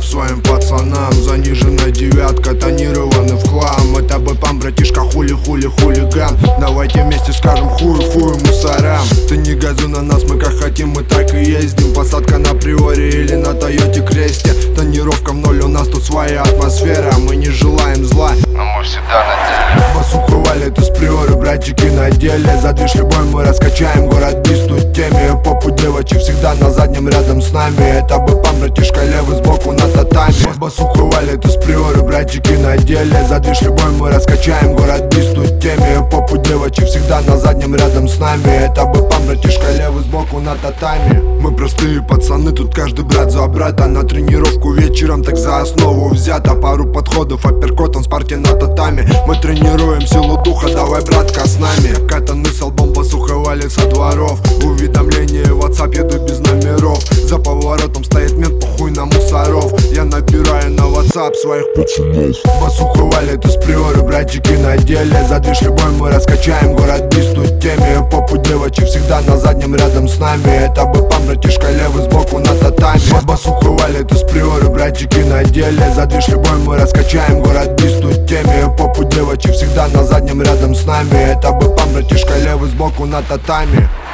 своим пацанам. Заниженная девятка, тонированный в хлам. Это бэпам, братишка, хулиган. Давайте вместе скажем фу мусорам. Ты не газуй на нас, мы как хотим, мы так и ездим. Посадка на Приоре или на Тойоте Кресте. Тонировка в ноль, у нас тут своя атмосфера. Мы не желаем зла, но мы всегда на деле. Басуху валит из Приоры, братчики на деле. За движ любой мы раскачаем город без тут теме. Попу девочек всегда на заднем рядом с нами. Это бэпам, братишка, левый сбоку на татами. Басуху валит из Приоры, братчики на деле. За движ любой мы раскачаем город без тут теме. Попу девочек всегда на заднем рядом с нами. Это бэпам, братишка, левый сбоку на татами. Мы простые пацаны, тут каждый брат за брата. На тренировку вечером так за основу взято. Пару подходов, апперкотом, спарки на татами. Мы тренируем силу духа, давай, братка, с нами. Катаны с албом, басуха валит со дворов. Уведомление в WhatsApp, еду без номеров. За поворотом стоит мент, похуй на мусоров. Я набираю на WhatsApp своих пацанов. Басуха валит из Приоры, братчики на деле. За движ любой мы раскачаем город без тут теме. Попу девочек всегда на заднем рядом с нами. Это бэпам, братишка, левый сбоку на татами. Басуха валит из Приоры, братчики на деле. За движ любой мы раскачаем город без тут теме. Попу девочек всегда на заднем рядом с нами. Это бэпам, братишка, левый сбоку на татами.